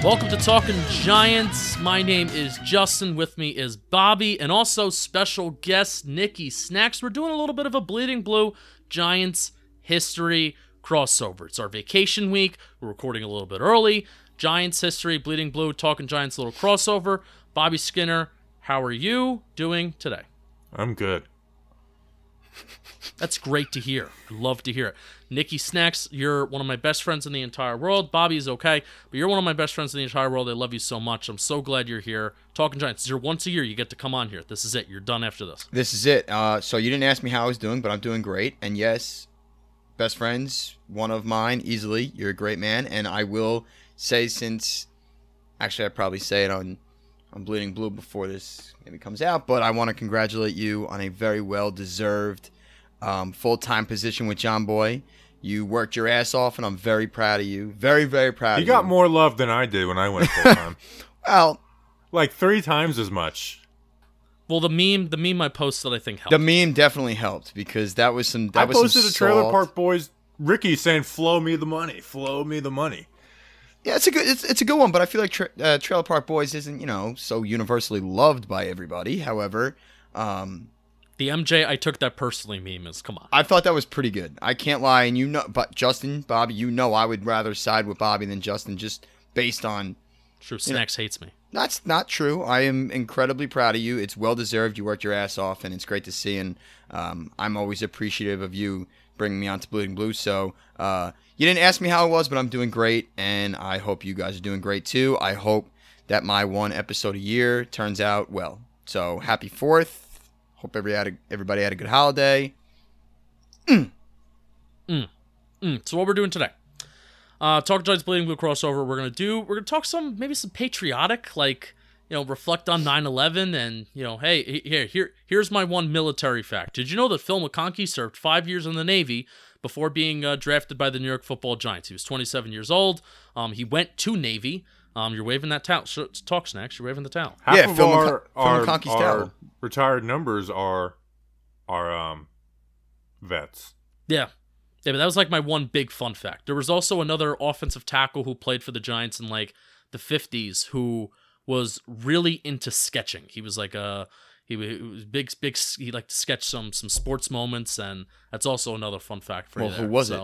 Welcome to Talking Giants. My name is Justin. With me is Bobby, and also special guest Nikki Snacks. We're doing a little bit of a Bleeding Blue Giants history crossover. It's our vacation week. We're recording a little bit early. Giants history, Bleeding Blue, Talking Giants little crossover. Bobby Skinner, how are you doing today? I'm good. That's great to hear. I love to hear it. Nikki Snacks, you're one of my best friends in the entire world. Bobby's okay, but you're one of my best friends in the entire world. I love you so much. I'm so glad you're here. Talking Giants, you're once a year. You get to come on here. This is it. You're done after this. This is it. So you didn't ask me how I was doing, but I'm doing great. And yes, best friends, one of mine, easily. You're a great man. And I will say actually I'd probably say it on Bleeding Blue before this maybe comes out, but I want to congratulate you on a very well-deserved full-time position with John Boy. You worked your ass off, and I'm very proud of you. Very, very proud of you. You got more love than I did when I went full-time. Well, like 3 times as much. Well, the meme I posted, I think, helped. The meme definitely helped because that was some. I posted a Trailer Park Boys Ricky saying, "Flow me the money, flow me the money." Yeah, it's a good one, but I feel like Trailer Park Boys isn't so universally loved by everybody. However, the MJ I took that personally meme is, come on. I thought that was pretty good. I can't lie, and but Justin, Bobby, I would rather side with Bobby than Justin, just based on. True, Snacks hates me. That's not true. I am incredibly proud of you. It's well deserved. You worked your ass off, and it's great to see. And I'm always appreciative of you bringing me on to Bleeding Blue. So you didn't ask me how it was, but I'm doing great, and I hope you guys are doing great too. I hope that my one episode a year turns out well. So happy 4th. Hope everybody had a good holiday. So what we're doing today? Talk Giants Bleeding Blue crossover. We're gonna talk some patriotic, reflect on 9/11, and hey, here's my one military fact. Did you know that Phil McConkey served 5 years in the Navy before being drafted by the New York Football Giants? He was 27 years old. He went to Navy. You're waving that towel. Talk Snacks. You're waving the towel. Half of Phil them McConkey's towel. Retired numbers are vets. Yeah, but that was like my one big fun fact. There was also another offensive tackle who played for the Giants in the 50s who was really into sketching. He was he was big. He liked to sketch some sports moments, and that's also another fun fact for you. Who was it?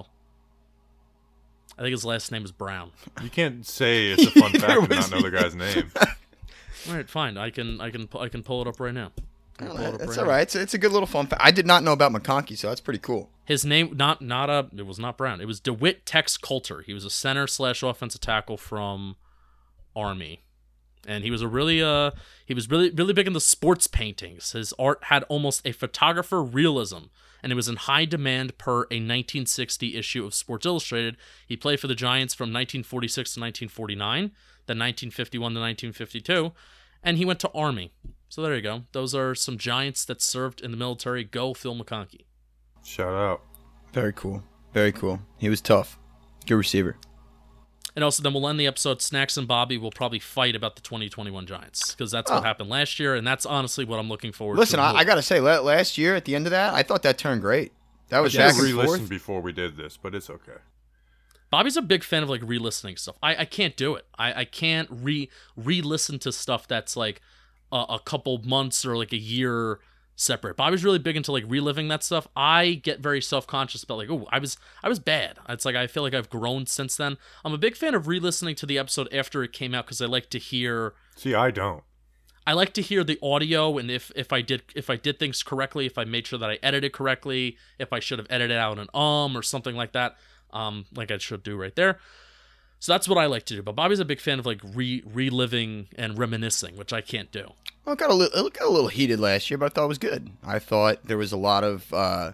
I think his last name is Brown. You can't say it's a fun fact and not know the guy's name. All right, fine. I can pull it up right now. That's all right. It's a good little fun fact. I did not know about McConkey, so that's pretty cool. His name it was not Brown. It was DeWitt Tex Coulter. He was a center / offensive tackle from Army, and he was really big into sports paintings. His art had almost a photographer realism, and it was in high demand per a 1960 issue of Sports Illustrated. He played for the Giants from 1946 to 1949, then 1951 to 1952, and he went to Army. So there you go. Those are some Giants that served in the military. Go Phil McConkey. Shout out. Very cool. Very cool. He was tough. Good receiver. And also, then we'll end the episode. Snacks and Bobby will probably fight about the 2021 Giants because that's what happened last year, and that's honestly what I'm looking forward to. Listen, I got to say, last year at the end of that, I thought that turned great. That was back and forth. I re-listened before we did this, but it's okay. Bobby's a big fan of re-listening stuff. I can't do it. I can't re-listen to stuff that's a couple months or a year separate. Bobby's really big into reliving that stuff. I get very self-conscious about I was bad. It's I feel like I've grown since then. I'm a big fan of re-listening to the episode after it came out because I like to hear. See, I don't. I like to hear the audio and if I did things correctly, if I made sure that I edited correctly, if I should have edited out an or something like that, like I should do right there. So that's what I like to do. But Bobby's a big fan of reliving and reminiscing, which I can't do. Well, it got a little heated last year, but I thought it was good. I thought there was a lot of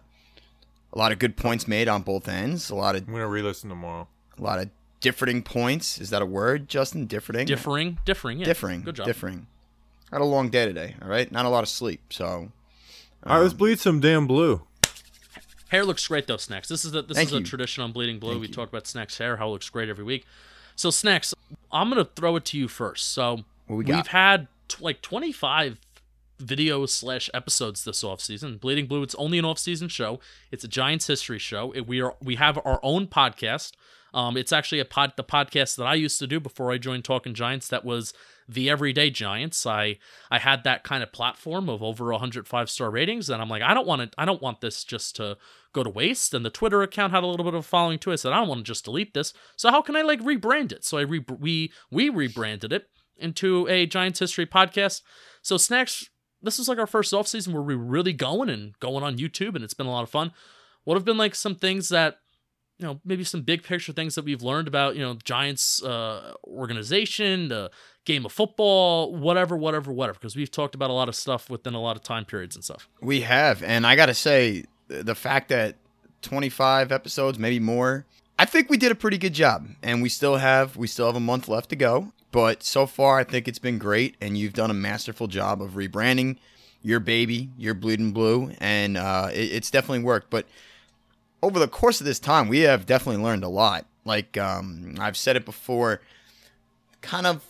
good points made on both ends. I'm gonna re-listen tomorrow. A lot of differing points. Is that a word, Justin? Differing. Yeah. Differing. Good job. Differing. I had a long day today. All right, not a lot of sleep. So. All right, let's bleed some damn blue. Hair looks great though, Snacks. This is a tradition on Bleeding Blue. We talk about Snacks' hair, how it looks great every week. So Snacks, I'm gonna throw it to you first. So we've had 25 videos / episodes this offseason. Bleeding Blue, it's only an off-season show. It's a Giants history show. We have our own podcast. It's actually the podcast that I used to do before I joined Talking Giants. That was the Everyday Giants. I had that kind of platform of over 100 5-star ratings, and I'm like, I don't want this just to go to waste. And the Twitter account had a little bit of a following too. I said, I don't want to just delete this. So how can I like rebrand it? So we rebranded it into a Giants history podcast. So Snacks, this was like our first off season where we were really going on YouTube, and it's been a lot of fun. What have been like some things that, you know, maybe some big picture things that we've learned about, you know, Giants organization, the game of football, whatever, because we've talked about a lot of stuff within a lot of time periods and stuff. We have, and I got to say, the fact that 25 episodes, maybe more, I think we did a pretty good job, and we still have a month left to go. But so far, I think it's been great, and you've done a masterful job of rebranding your baby, your Bleeding Blue, and it's definitely worked. But over the course of this time, we have definitely learned a lot. Like I've said it before, kind of,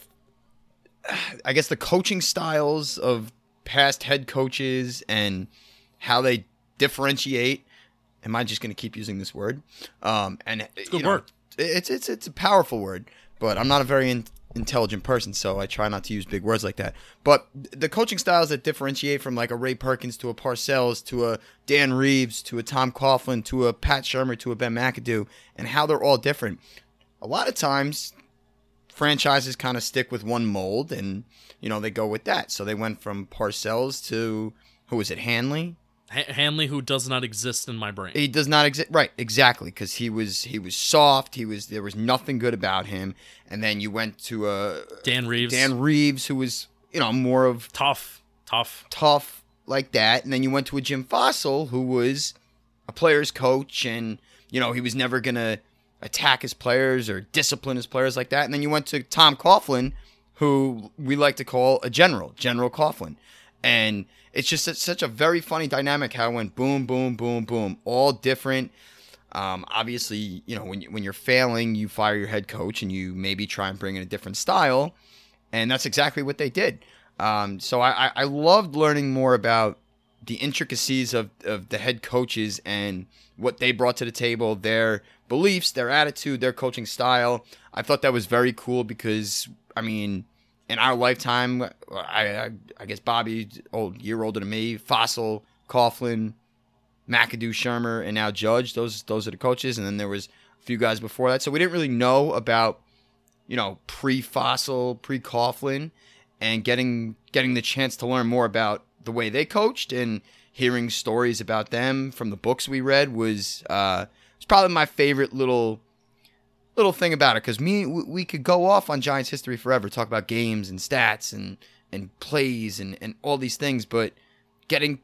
I guess, the coaching styles of past head coaches and how they differentiate. Am I just going to keep using this word? And it's a good word. It's a powerful word, but I'm not a very intelligent person, so I try not to use big words like that. But the coaching styles that differentiate from like a Ray Perkins to a Parcells to a Dan Reeves to a Tom Coughlin to a Pat Shurmur to a Ben McAdoo, and how they're all different. A lot of times, franchises kind of stick with one mold, and you know they go with that. So they went from Parcells to, who was it, Hanley? Hanley, who does not exist in my brain. He does not exist, right? Exactly, because he was soft. There was nothing good about him. And then you went to Dan Reeves, who was, you know, more of tough like that. And then you went to a Jim Fossil, who was a player's coach, and you know he was never gonna attack his players or discipline his players like that. And then you went to Tom Coughlin, who we like to call a General Coughlin, and it's just such a very funny dynamic how it went boom, boom, boom, boom, all different. Obviously, you know, when you're failing, you fire your head coach and you maybe try and bring in a different style, and that's exactly what they did. So I loved learning more about the intricacies of the head coaches and what they brought to the table, their beliefs, their attitude, their coaching style. I thought that was very cool because, I mean, in our lifetime, I guess Bobby, year older than me, Fossil, Coughlin, McAdoo, Shurmur, and now Judge. Those are the coaches, and then there was a few guys before that. So we didn't really know about, you know, pre-Fossil, pre-Coughlin, and getting the chance to learn more about the way they coached and hearing stories about them from the books we read was probably my favorite little thing about it, because we could go off on Giants history forever, talk about games and stats and plays and all these things, but getting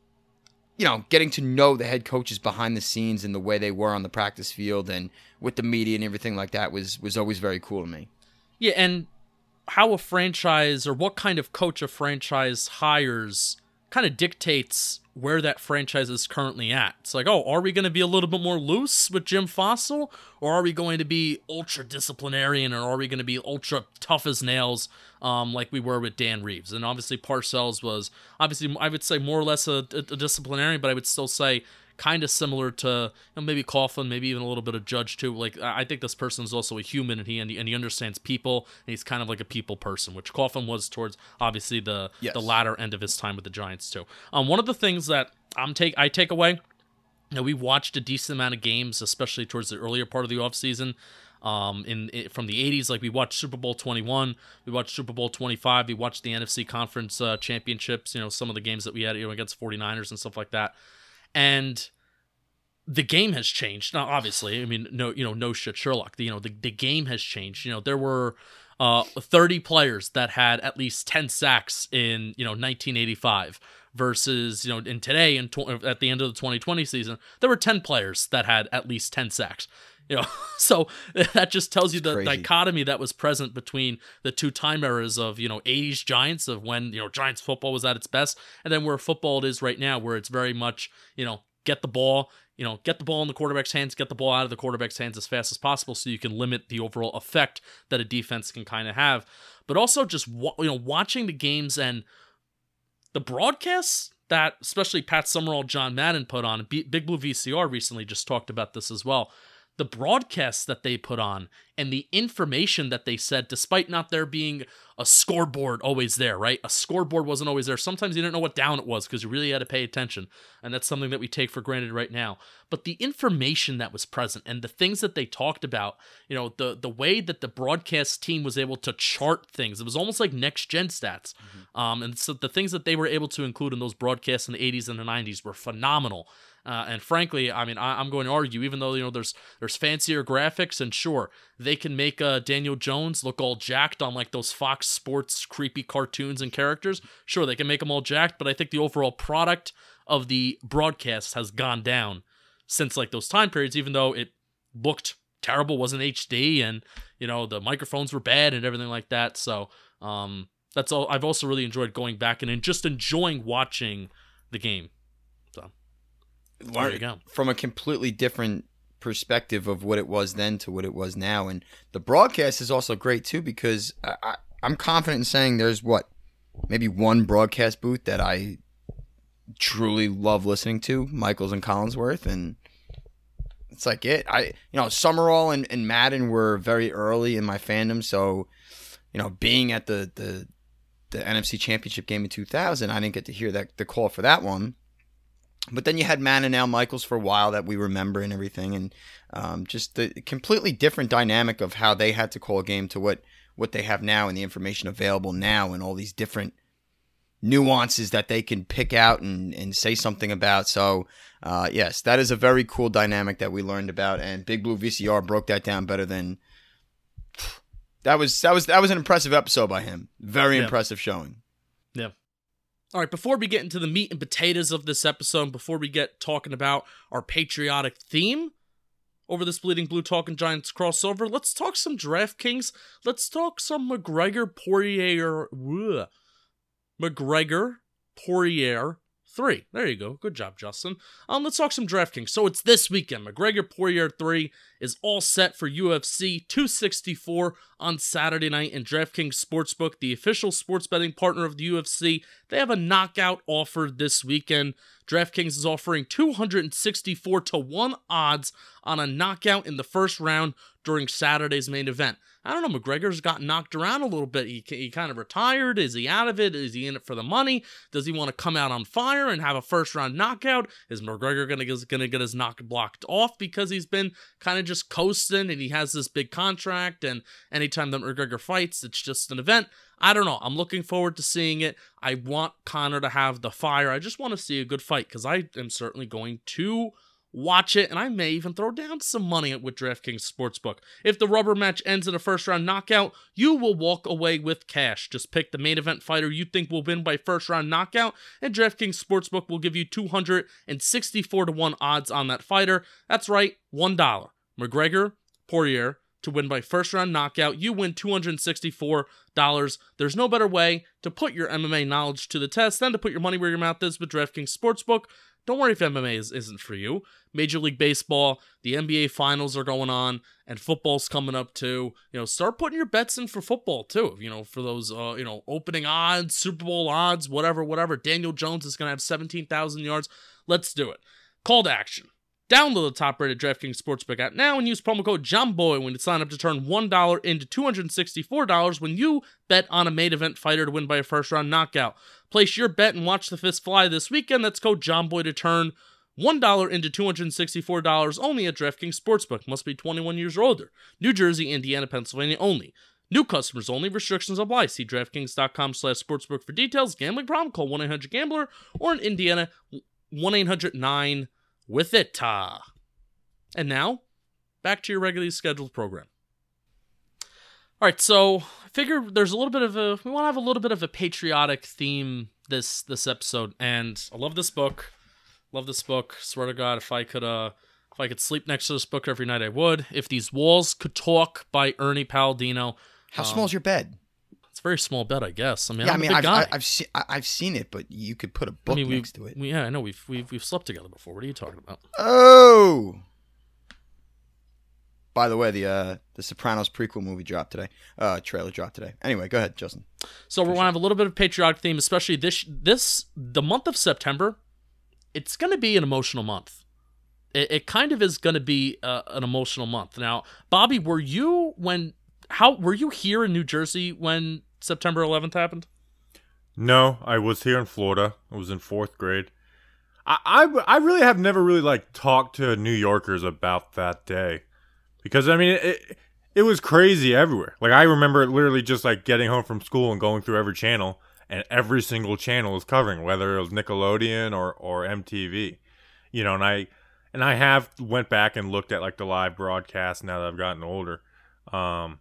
to know the head coaches behind the scenes and the way they were on the practice field and with the media and everything like that was always very cool to me. Yeah, and how a franchise or what kind of coach a franchise hires kind of dictates where that franchise is currently at. It's like, are we going to be a little bit more loose with Jim Fossil, or are we going to be ultra disciplinarian, or are we going to be ultra tough as nails like we were with Dan Reeves? And obviously Parcells was, obviously, I would say more or less a disciplinarian, but I would still say kind of similar to, you know, maybe Coughlin, maybe even a little bit of Judge too. Like, I think this person is also a human, and he understands people, and he's kind of like a people person, which Coughlin was towards obviously the latter end of his time with the Giants too. One of the things that I take away, you know, we watched a decent amount of games, especially towards the earlier part of the offseason. From the 80s, like we watched Super Bowl 21, we watched Super Bowl 25, we watched the NFC Conference championships, you know, some of the games that we had, you know, against 49ers and stuff like that. And the game has changed. Now, obviously, I mean, no shit, Sherlock. The game has changed. You know, there were 30 players that had at least 10 sacks in 1985 versus in today at the end of the 2020 season there were 10 players that had at least 10 sacks. So that just tells you the dichotomy that was present between the two time eras of 80s Giants, of when Giants football was at its best, and then where football is right now, where it's very much get the ball in the quarterback's hands, get the ball out of the quarterback's hands as fast as possible, so you can limit the overall effect that a defense can kind of have. But also just watching the games and the broadcasts that especially Pat Summerall, John Madden put on. Big Blue VCR recently just talked about this as well. the broadcasts that they put on and the information that they said, despite not there being a scoreboard always there, right? A scoreboard wasn't always there. Sometimes you didn't know what down it was because you really had to pay attention. And that's something that we take for granted right now. But the information that was present and the things that they talked about, the way that the broadcast team was able to chart things, it was almost like next gen stats. And so the things that they were able to include in those broadcasts in the 80s and the 90s were phenomenal. And frankly, I mean, I'm going to argue, even though, there's fancier graphics, and sure, they can make Daniel Jones look all jacked on like those Fox Sports creepy cartoons and characters. Sure, they can make them all jacked, but I think the overall product of the broadcast has gone down since like those time periods, even though it looked terrible, wasn't HD, and, the microphones were bad and everything like that. So that's all. I've also really enjoyed going back and just enjoying watching the game. So. There you go. From a completely different perspective of what it was then to what it was now. And the broadcast is also great too, because I'm confident in saying there's maybe one broadcast booth that I truly love listening to, Michaels and Collinsworth, and it's like it. Summerall and Madden were very early in my fandom, so being at the NFC Championship game in 2000, I didn't get to hear the call for that one. But then you had Madden and Al Michaels for a while that we remember and everything, and just the completely different dynamic of how they had to call a game to what they have now and the information available now and all these different nuances that they can pick out and say something about. So, yes, that is a very cool dynamic that we learned about, and Big Blue VCR broke that down better than... That was an impressive episode by him. Very impressive showing. Yeah. All right, before we get into the meat and potatoes of this episode, before we get talking about our patriotic theme over this Bleeding Blue Talking Giants crossover, let's talk some DraftKings. Let's talk some McGregor-Poirier 3. There you go. Good job, Justin. Let's talk some DraftKings. So it's this weekend. McGregor-Poirier 3 is all set for UFC 264 on Saturday night, and DraftKings Sportsbook, the official sports betting partner of the UFC, they have a knockout offer this weekend. DraftKings is offering 264-1 odds on a knockout in the first round during Saturday's main event. I don't know, McGregor's got knocked around a little bit. He kind of retired. Is he out of it? Is he in it for the money? Does he want to come out on fire and have a first-round knockout? Is McGregor going to get his knock blocked off because he's been kind of just coasting and he has this big contract, and anytime that McGregor fights, it's just an event? I don't know. I'm looking forward to seeing it. I want Conor to have the fire. I just want to see a good fight because I am certainly going to watch it, and I may even throw down some money with DraftKings Sportsbook. If the rubber match ends in a first-round knockout, you will walk away with cash. Just pick the main event fighter you think will win by first-round knockout, and DraftKings Sportsbook will give you 264-1 odds on that fighter. That's right, $1. McGregor, Poirier, to win by first-round knockout. You win $264. There's no better way to put your MMA knowledge to the test than to put your money where your mouth is with DraftKings Sportsbook. Don't worry if MMA isn't for you. Major League Baseball, the NBA Finals are going on, and football's coming up too. Start putting your bets in for football too. For those, opening odds, Super Bowl odds, whatever. Daniel Jones is going to have 17,000 yards. Let's do it. Call to action. Download the top-rated DraftKings Sportsbook app now and use promo code JOHNBOY when you sign up to turn $1 into $264 when you bet on a main event fighter to win by a first-round knockout. Place your bet and watch the fist fly this weekend. That's code JOHNBOY to turn $1 into $264 only at DraftKings Sportsbook. Must be 21 years or older. New Jersey, Indiana, Pennsylvania only. New customers only. Restrictions apply. See DraftKings.com/sportsbook for details. Gambling problem? Call 1-800-GAMBLER or in Indiana, 1-800-9 with it. And now, back to your regularly scheduled program. All right, so I figure there's we want to have a little bit of a patriotic theme this episode, and I love this book. Swear to God, if I could sleep next to this book every night, I would. If These Walls Could Talk by Ernie Palladino. How small is your bed? It's a very small bed, I guess. I'm a big I've, guy. I've seen it, but you could put a book next to it. I know we've slept together before. What are you talking about? Oh. By the way, the Sopranos prequel movie dropped today. Trailer dropped today. Anyway, go ahead, Justin. So we're gonna have a little bit of patriotic theme, especially the month of September. It's gonna be an emotional month. it kind of is going to be an emotional month. Now, Bobby, were you here in New Jersey when September 11th happened? No, I was here in Florida. I was in 4th grade. I really have never really like talked to New Yorkers about that day, because I mean it was crazy everywhere. Like I remember literally just like getting home from school and going through every channel, and every single channel was covering, whether it was Nickelodeon or MTV, and I have went back and looked at like the live broadcast now that I've gotten older, I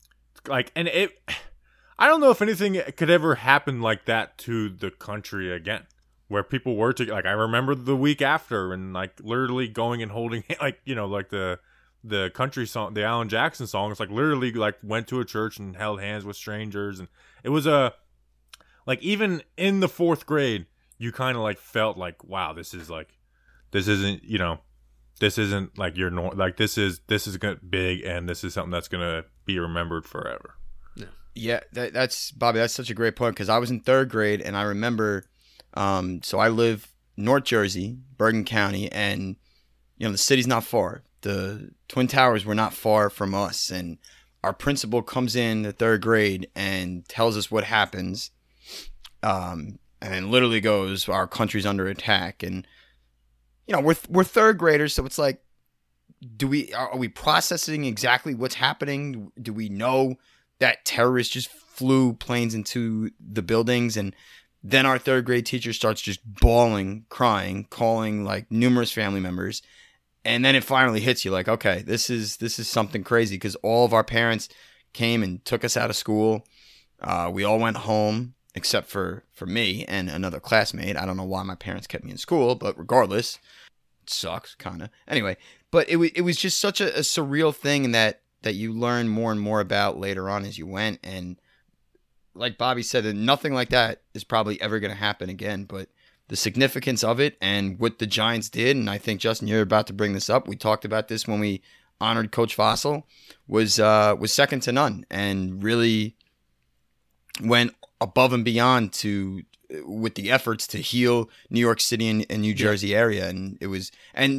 don't know if anything could ever happen like that to the country again, where people were to like. I remember the week after and like literally going and holding like the country song, the Alan Jackson song. It's like literally like went to a church and held hands with strangers, and it was like even in the 4th grade, you kind of like felt like, wow, this isn't like your like this is big, and this is something that's gonna be remembered forever. Yeah, that's Bobby. That's such a great point, because I was in 3rd grade and I remember. So I live North Jersey, Bergen County, and the city's not far. The Twin Towers were not far from us, and our principal comes in the 3rd grade and tells us what happens, and then literally goes, "Our country's under attack." And we're 3rd graders, so it's like, are we processing exactly what's happening? Do we know that terrorists just flew planes into the buildings? And then our 3rd grade teacher starts just bawling, crying, calling like numerous family members. And then it finally hits you like, okay, this is something crazy, because all of our parents came and took us out of school. We all went home except for me and another classmate. I don't know why my parents kept me in school, but regardless, it sucks, kind of. Anyway, but it was just such a surreal thing, and that you learn more and more about later on as you went. And like Bobby said, that nothing like that is probably ever going to happen again, but the significance of it and what the Giants did, and I think, Justin, you're about to bring this up. We talked about this when we honored Coach Fossil, was second to none, and really went above and beyond with the efforts to heal New York City and New Jersey area. And it was,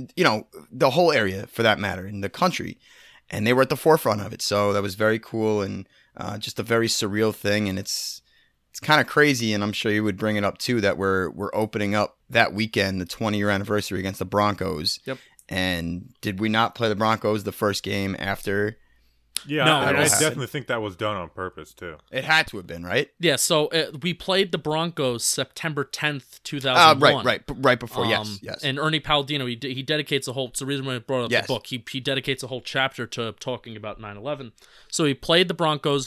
the whole area for that matter, in the country. And they were at the forefront of it. So that was very cool, and just a very surreal thing. And it's kind of crazy, and I'm sure you would bring it up too, that we're opening up that weekend, the 20-year anniversary against the Broncos. Yep. And did we not play the Broncos the first game after? Yeah, No, I it was- definitely think that was done on purpose too. It had to have been, right? Yeah, so we played the Broncos September 10th, 2001. Right before, yes. And Ernie Palladino, he dedicates a whole, it's the reason why I brought up Yes. the book, he dedicates a whole chapter to talking about 9/11. So he played the Broncos,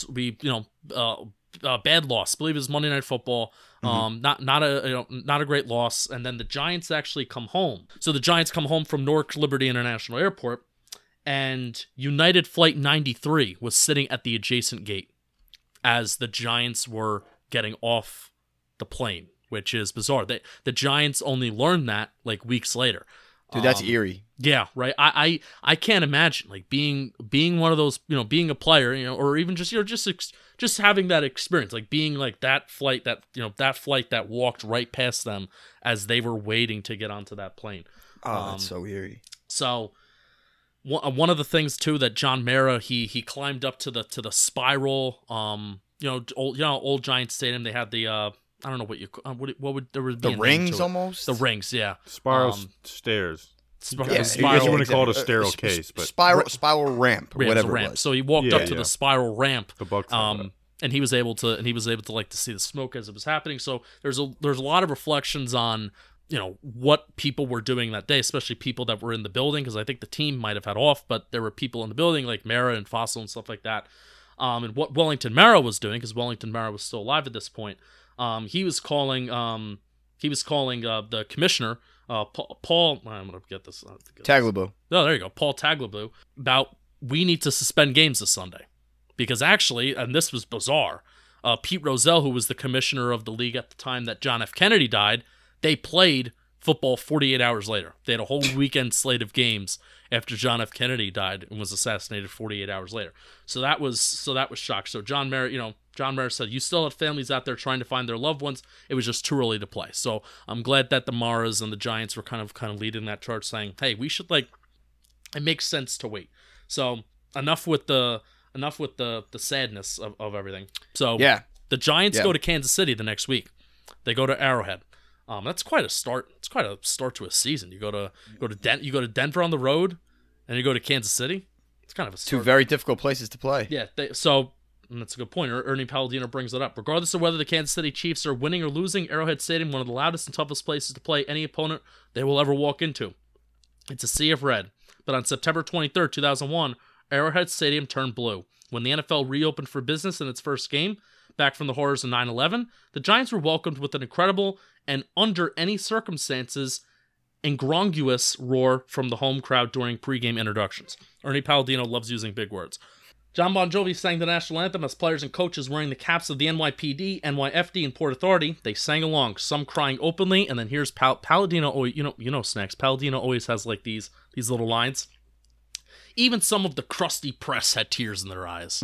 bad loss, I believe it was Monday Night Football, not a great loss, and then the Giants actually come home. So the Giants come home from Newark Liberty International Airport, and United Flight 93 was sitting at the adjacent gate as the Giants were getting off the plane, which is bizarre. The Giants only learned that like weeks later. Dude, that's eerie. Yeah, right. I can't imagine like being one of those, being a player, or even just just having that experience, like being like that flight that walked right past them as they were waiting to get onto that plane. Oh, that's so eerie. So one of the things too that John Mara he climbed up to the spiral, old Giant Stadium. They had the I don't know what would there would be The rings almost? the rings, yeah. Spiral stairs. Yeah, I guess spiral, you wouldn't call it a exactly. sterile case, but spiral ramp, yeah, it was whatever a ramp. it was. So he walked Yeah, up to yeah. the spiral ramp. the bugs. And he was able to like to see the smoke as it was happening. So there's a lot of reflections on what people were doing that day, especially people that were in the building, because I think the team might have had off, but there were people in the building like Mara and Fossil and stuff like that. And what Wellington Mara was doing, because Wellington Mara was still alive at this point, he was calling the commissioner, Paul. I'm gonna get this. Tagliabue. Oh, there you go, Paul Tagliabue, about we need to suspend games this Sunday. Because actually, and this was bizarre, Pete Rozelle, who was the commissioner of the league at the time that John F. Kennedy died, they played football 48 hours later. They had a whole weekend slate of games after John F. Kennedy died and was assassinated 48 hours later. So that was shock. So John Mara said, you still have families out there trying to find their loved ones. It was just too early to play. So I'm glad that the Maras and the Giants were kind of leading that charge, saying, hey, we should, like, it makes sense to wait. So enough with the sadness of everything. So Yeah. the Giants Yeah. go to Kansas City the next week. They go to Arrowhead. That's quite a start. It's quite a start to a season. You go to Denver on the road, and you go to Kansas City. It's kind of a start. Two very difficult places to play. Yeah. And that's a good point. Ernie Palladino brings it up. Regardless of whether the Kansas City Chiefs are winning or losing, Arrowhead Stadium, one of the loudest and toughest places to play any opponent they will ever walk into. It's a sea of red. But on September 23rd, 2001, Arrowhead Stadium turned blue. When the NFL reopened for business in its first game, back from the horrors of 9/11, the Giants were welcomed with an incredible and, under any circumstances, incongruous roar from the home crowd during pregame introductions. Ernie Palladino loves using big words. John Bon Jovi sang the national anthem as players and coaches wearing the caps of the NYPD, NYFD, and Port Authority. They sang along, some crying openly, and then here's Palladino. Snacks. Palladino always has like these little lines. Even some of the crusty press had tears in their eyes.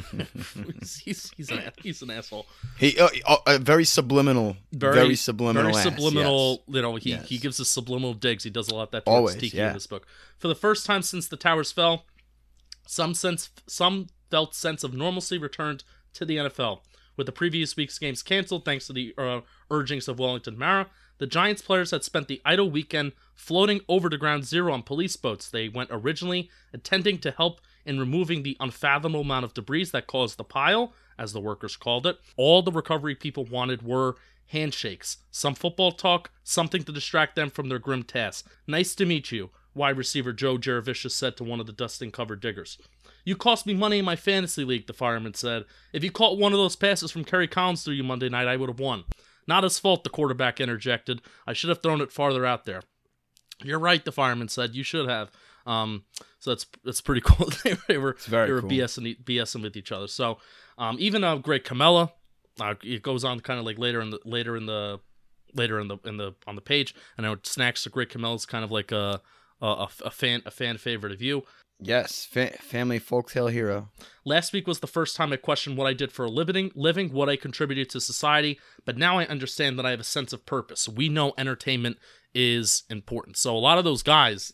he's an asshole. He very subliminal, very subliminal. Very subliminal. Yes. He gives us subliminal digs. He does a lot that Always, Tiki yeah. in this book. For the first time since the towers fell, some felt sense of normalcy returned to the NFL. With the previous week's games canceled thanks to the urgings of Wellington Mara, the Giants players had spent the idle weekend floating over to Ground Zero on police boats. They went originally intending to help in removing the unfathomable amount of debris that caused the pile, as the workers called it. All the recovery people wanted were handshakes, some football talk, something to distract them from their grim task. Nice to meet you, wide receiver Joe Jaravicious said to one of the dusting-covered diggers. You cost me money in my fantasy league, the fireman said. If you caught one of those passes from Kerry Collins through you Monday night, I would have won. Not his fault, the quarterback interjected. I should have thrown it farther out there. You're right, the fireman said. You should have. So that's pretty cool. they were cool. BSing with each other. So even Greg Camella, it goes on kind of like later on the page. I know Snacks. Greg Camella's kind of like a fan favorite of you. Yes, family folktale hero. Last week was the first time I questioned what I did for a living, what I contributed to society, but now I understand that I have a sense of purpose. We know entertainment is important. So a lot of those guys,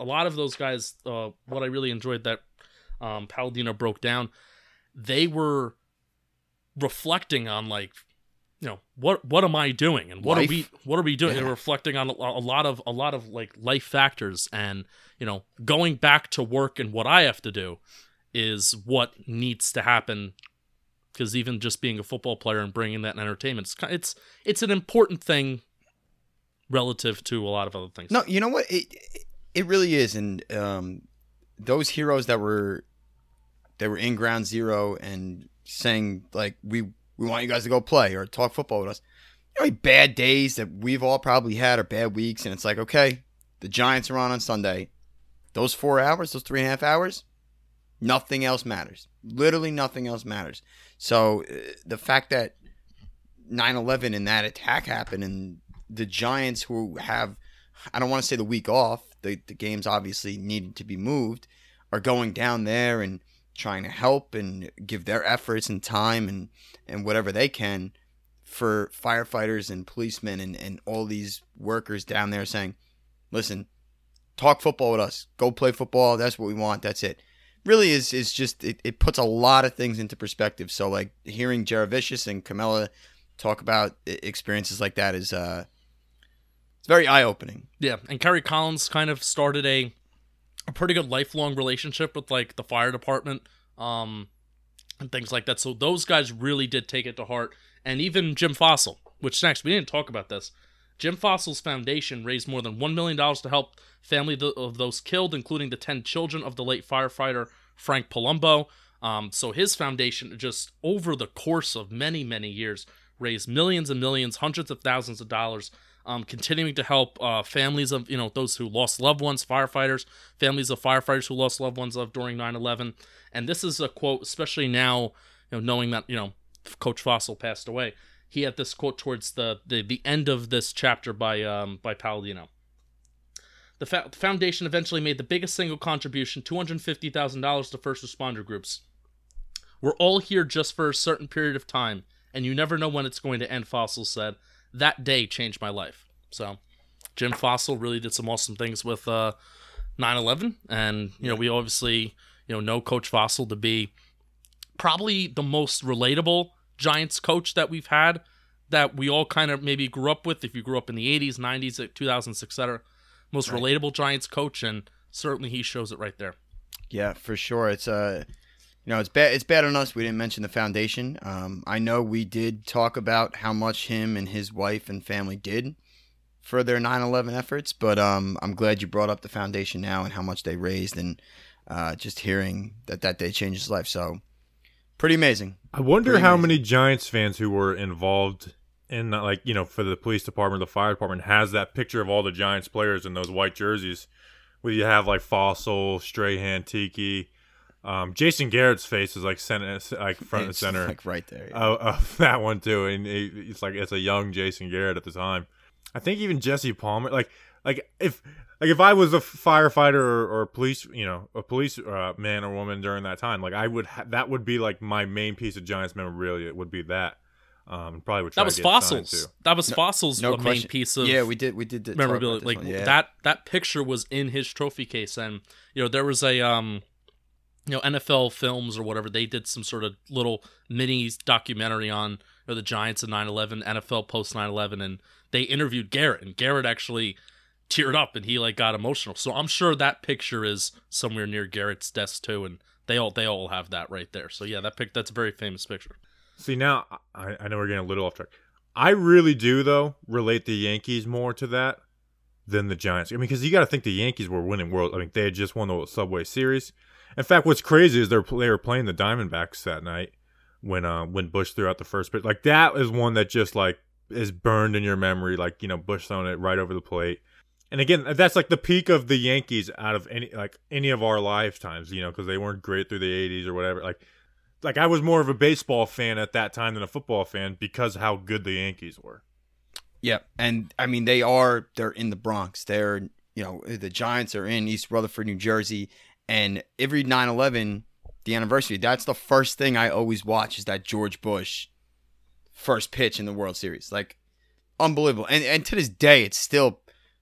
what I really enjoyed that Palladino broke down, they were reflecting on what am I doing and what are we doing? Yeah. They're reflecting on a lot of like life factors, and going back to work and what I have to do is what needs to happen, because even just being a football player and bringing that in entertainment, it's an important thing relative to a lot of other things. No, you know what? It really is, and those heroes that were in Ground Zero and saying like we want you guys to go play or talk football with us. Bad days that we've all probably had, or bad weeks, and it's like, okay, the Giants are on Sunday. Those 4 hours, those 3.5 hours, nothing else matters. Literally nothing else matters. So the fact that 9/11 and that attack happened, and the Giants, who have, I don't want to say the week off, the games obviously needed to be moved, are going down there and trying to help and give their efforts and time and whatever they can for firefighters and policemen and all these workers down there, saying, listen, talk football with us. Go play football. That's what we want. That's it. Really is just, it puts a lot of things into perspective. So like hearing Jaravicious and Camella talk about experiences like that is it's very eye-opening. Yeah, and Kerry Collins kind of started a pretty good lifelong relationship with like the fire department and things like that. So those guys really did take it to heart. And even Jim Fossil, which next, we didn't talk about this. Jim Fossil's foundation raised more than $1 million to help family of those killed, including the 10 children of the late firefighter Frank Palumbo. So his foundation, just over the course of many, many years, raised millions and millions, hundreds of thousands of dollars, continuing to help families of those who lost loved ones, firefighters, families of firefighters who lost loved ones during 9/11. And this is a quote, especially now, knowing that Coach Fossil passed away. he had this quote towards the end of this chapter by Palladino. The foundation eventually made the biggest single contribution, $250,000 to first responder groups. We're all here just for a certain period of time, and you never know when it's going to end, Fossil said. That day changed my life. So, Jim Fossil really did some awesome things with 9/11, and we obviously know Coach Fossil to be probably the most relatable Giants coach that we've had, that we all kind of maybe grew up with. If you grew up in the 80s, 90s, 2000s, etc., most relatable Giants coach, and certainly he shows it right there. Yeah, for sure. It's it's bad. It's bad on us. We didn't mention the foundation. I know we did talk about how much him and his wife and family did for their 9/11 efforts, but I'm glad you brought up the foundation now and how much they raised, and just hearing that day changed his life. So pretty amazing. I wonder how many Giants fans who were involved in, for the police department, the fire department, has that picture of all the Giants players in those white jerseys, where you have like Fossil, Strahan, Tiki. Jason Garrett's face is front and center, like right there. Yeah. Of that one too, and it's a young Jason Garrett at the time. I think even Jesse Palmer, if I was a firefighter or a police man or woman during that time, I would that would be like my main piece of Giants memorabilia. It would be that. Probably would try that was to get Fossils. Too. That was Fossils. No main piece of we did memorabilia. That picture was in his trophy case, and there was a NFL Films or whatever, they did some sort of little mini documentary on the Giants in 9/11, NFL post 9/11, and they interviewed Garrett, and Garrett actually teared up and he got emotional. So I'm sure that picture is somewhere near Garrett's desk too, and they all have that right there. So yeah, that's a very famous picture. See, now I know we're getting a little off track. I really do though relate the Yankees more to that than the Giants. I mean, because you got to think the Yankees were winning they had just won the Subway Series. In fact, what's crazy is they were playing the Diamondbacks that night when Bush threw out the first pitch. That is one that just is burned in your memory. Bush throwing it right over the plate. And again, that's the peak of the Yankees out of any of our lifetimes. Because they weren't great through the 80s or whatever. I was more of a baseball fan at that time than a football fan because how good the Yankees were. Yeah, and I mean they're in the Bronx. They're the Giants are in East Rutherford, New Jersey. And every 9/11, the anniversary, that's the first thing I always watch is that George Bush first pitch in the World Series. Unbelievable. And to this day, it's still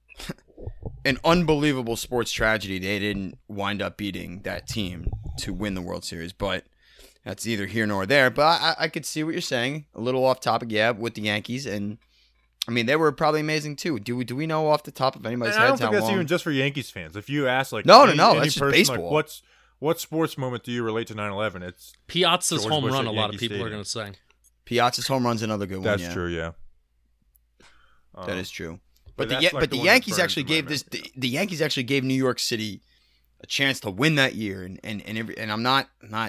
an unbelievable sports tragedy. They didn't wind up beating that team to win the World Series, but that's neither here nor there. But I could see what you're saying. A little off topic, yeah, with the Yankees. And I mean, they were probably amazing too. Do we know off the top of anybody's heads how long? I don't think that's even just for Yankees fans. If you ask any that's just person, baseball. What sports moment do you relate to 9/11? It's Piazza's George home Bush run. at A lot Yankee of people Stadium. are going to say Piazza's home run's another good one. That's true. Yeah, that is true. But the Yankees actually gave the Yankees actually gave New York City a chance to win that year, and I'm not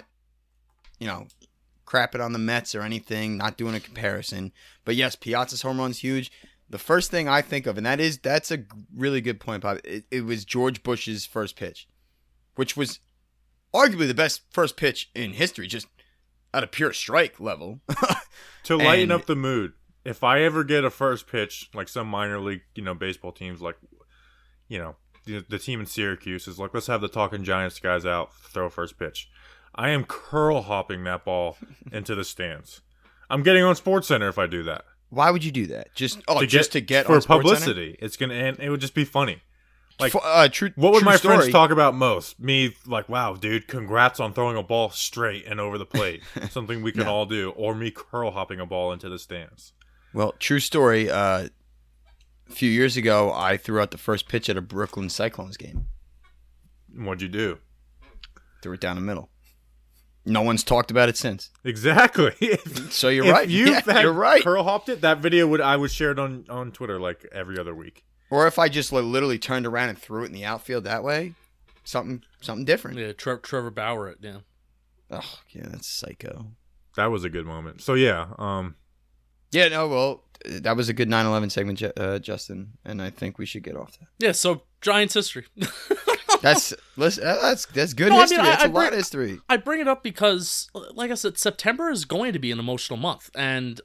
crapping on the Mets or anything, not doing a comparison. But yes, Piazza's home run's huge. The first thing I think of, and that's a really good point, Bob. It was George Bush's first pitch, which was arguably the best first pitch in history, just at a pure strike level. To lighten up the mood, if I ever get a first pitch, some minor league, baseball teams, the team in Syracuse is let's have the Talking Giants guys out, throw a first pitch. I am curl hopping that ball into the stands. I'm getting on SportsCenter if I do that. Why would you do that? Just to get for on publicity. It's gonna, and it would just be funny. What would my friends talk about most? Me, wow, dude, congrats on throwing a ball straight and over the plate. Something we can all do. Or me curl hopping a ball into the stands. Well, true story. A few years ago, I threw out the first pitch at a Brooklyn Cyclones game. What'd you do? Threw it down the middle. No one's talked about it since. Exactly. So you're right. You're right. Curl hopped it. That video I would share it on Twitter every other week. Or if I just literally turned around and threw it in the outfield that way, something different. Yeah, Trevor Bauer it. Yeah. Oh yeah, that's psycho. That was a good moment. So yeah. Yeah. No. Well, that was a good 9/11 segment, Justin, and I think we should get off that. Yeah. So Giants history. That's good No, I mean, history. That's a lot of history. I bring it up because, like I said, September is going to be an emotional month, and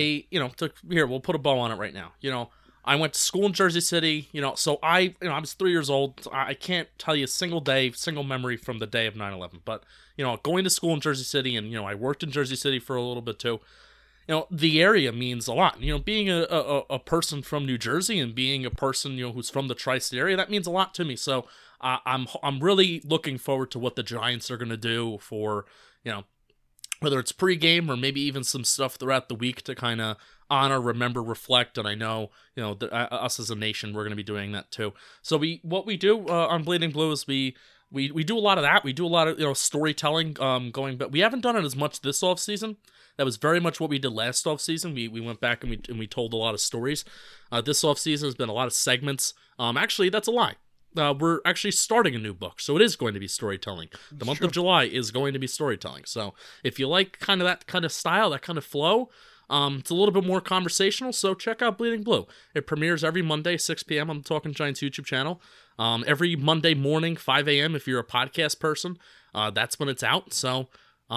we'll put a bow on it right now. I went to school in Jersey City, so I was 3 years old. I can't tell you a single memory from the day of 9/11, but, going to school in Jersey City, and, I worked in Jersey City for a little bit too. The area means a lot. Being a person from New Jersey and being a person, who's from the tri-state area, that means a lot to me. So I'm really looking forward to what the Giants are going to do for, whether it's pregame or maybe even some stuff throughout the week to kind of honor, remember, reflect. And I know, us as a nation, we're going to be doing that too. So what we do on Bleeding Blue is we do a lot of that. We do a lot of, storytelling but we haven't done it as much this offseason. That was very much what we did last offseason. We went back and we told a lot of stories. This offseason has been a lot of segments. Actually, that's a lie. We're actually starting a new book, so it is going to be storytelling. The month of July is going to be storytelling. So if you like kind of that kind of style, that kind of flow, it's a little bit more conversational, so check out Bleeding Blue. It premieres every Monday, 6 p.m. on the Talking Giants YouTube channel. Every Monday morning, 5 a.m. if you're a podcast person. That's when it's out, so